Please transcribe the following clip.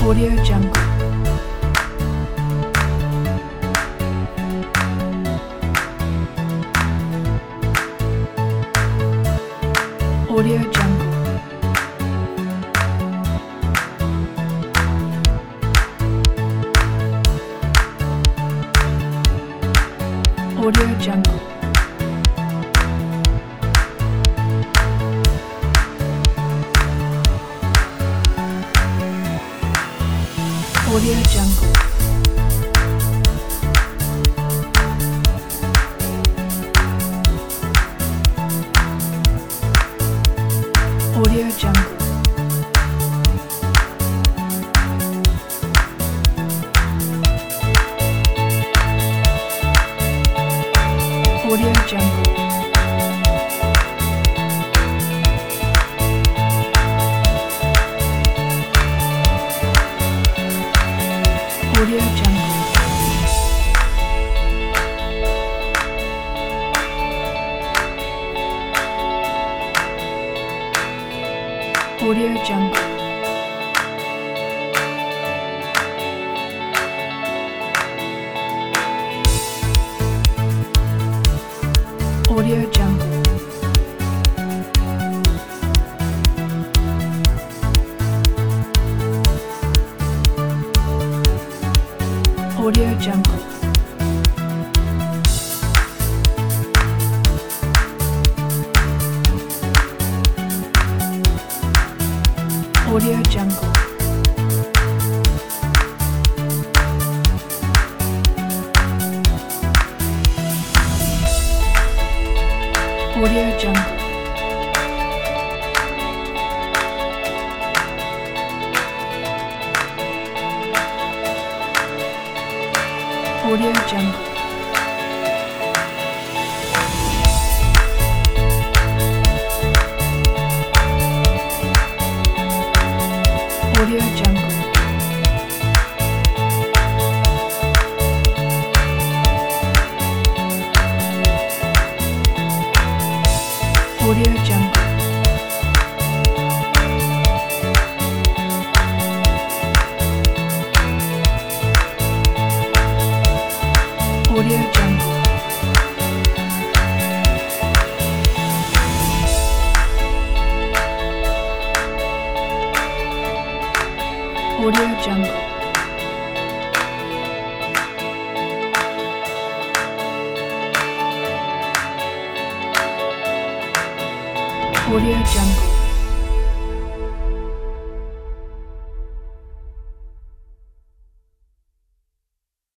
Audio Jungle. Audio Jungle. Audio Jungle. Audio Jungle. Audio Jungle. Audio Jungle. Audio Jungle. Audio Jungle. Audio Jungle. Audio Jungle. Audio Jungle. Audio Jungle. Audio Jungle. Audio Jungle. Audio Jungle. Audio Jungle. Audio Jungle. Audio Jungle.